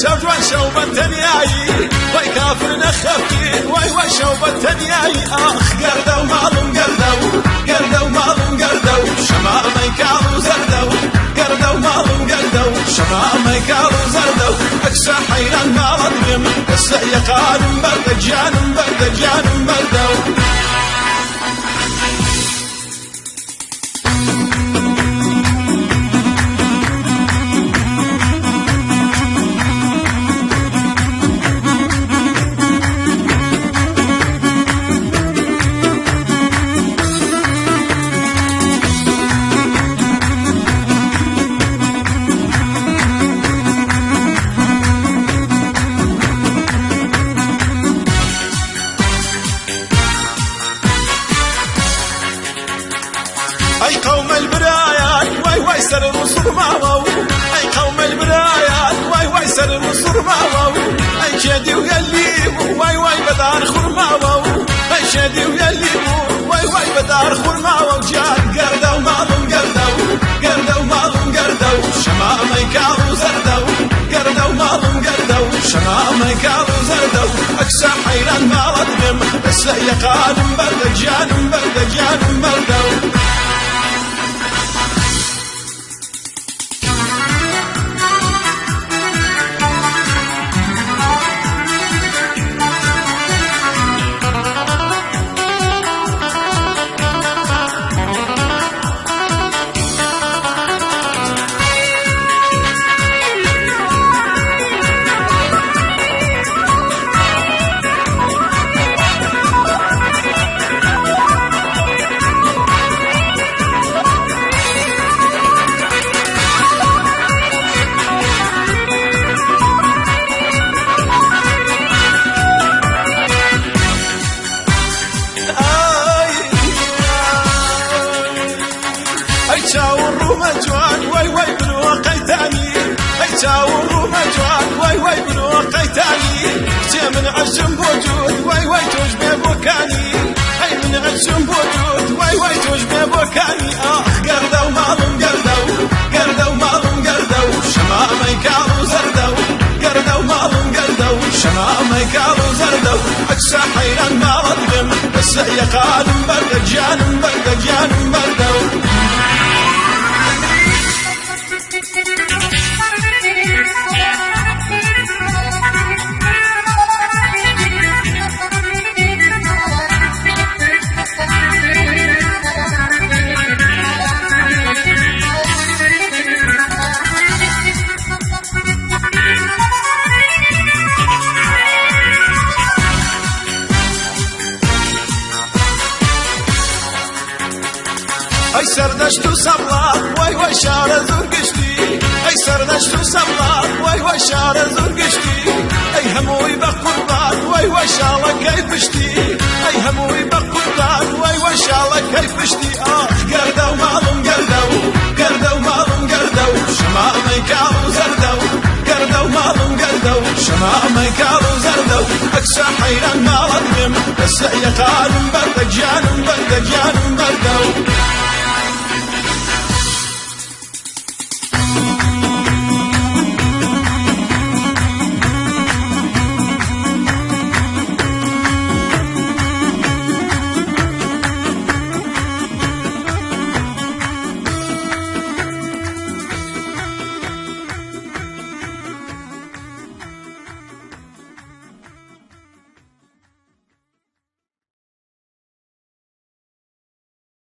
جوان شوبة تنياي واي كافر نخفين واي شوبة تنياي قردو مالم قردو مالم قردو شمامي كالو زردو قردو مالم قردو شمامي كالو زردو أكسى حيران مالم السيقان برد جانم بردو أي قوم البرايات واي سر مصر ماوو أي قوم البرايات واي سر مصر ماوو أي شادي وقليب واي بدار خرماوو أي شادي وقليب واي بدار خرماوو جان قردو مالم قردو مالم قردو شمامي كالو زردو قردو مالم قردو شمامي كالو زردو أكسى حيران مالدم السيقان برد جانم بردو واي بنوقي تاني ايتاو مجوان واي بنوقي تاني جا من عشم بوجود واي توج ببوكاني اي من عشم بوجود واي توج ببوكاني قردو مالم قردو مالم قردو شمامي كالو زردو قردو مالم قردو شمامي كالو زردو اكسى حيران مالم السيقان برد جانم بردو أي سردشت سبلات واي شار زرقشتي أي سردشت سبلات واي شار زرقشتي أي هموي بقربان واي شالك كيفشتي أي هموي بقربان واي شالك كيفشتي قردو مالم قردو مالم قردو شمامي كالو زردو قردو مالم قردو شمامي كالو زردو أكسى حيران مالم السيقان برد جانم بردو